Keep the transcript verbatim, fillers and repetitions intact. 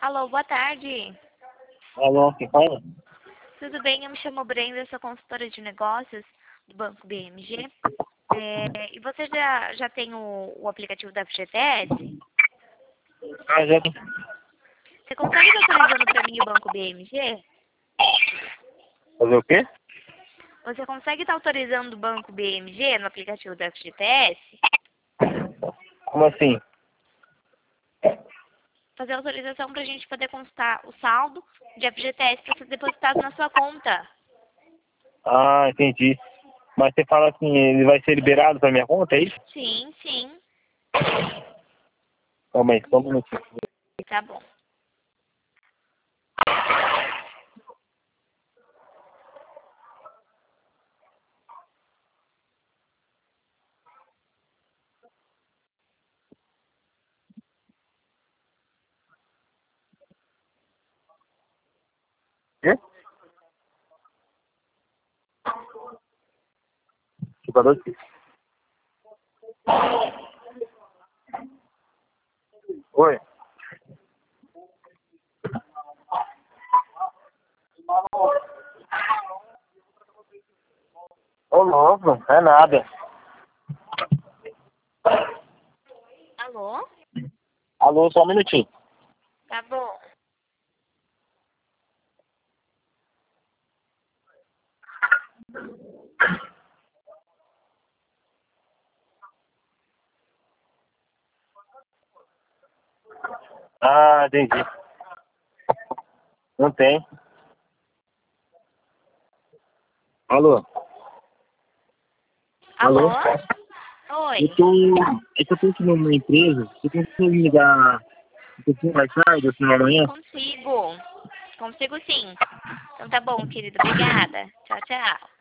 Alô, boa tarde. Alô, quem fala? Tudo bem? Eu me chamo Brenda, sou consultora de negócios do Banco B M G. É, e você já, já tem o, o aplicativo da F G T S? Ah, já. Você consegue estar atualizando para mim o Banco B M G? Fazer o quê? Você consegue estar autorizando o Banco B M G no aplicativo da F G T S? Como assim? Fazer autorização para a gente poder constar o saldo de F G T S para ser depositado na sua conta. Ah, entendi. Mas você fala assim, ele vai ser liberado pra minha conta, é isso? Sim, sim. Calma aí, só um minutinho. Tá bom. Quê? Jogador de... Oi. Ô, louco, não é nada. Alô? Alô, só um minutinho. Tá bom. Ah, entendi. Não tem. Alô? Alô? Alô? Oi. Eu tô... É que eu tô aqui numa empresa. Você consegue me ligar um pouquinho mais tarde, ou se não amanhã? Consigo. Consigo sim. Então tá bom, querido. Obrigada. Tchau, tchau.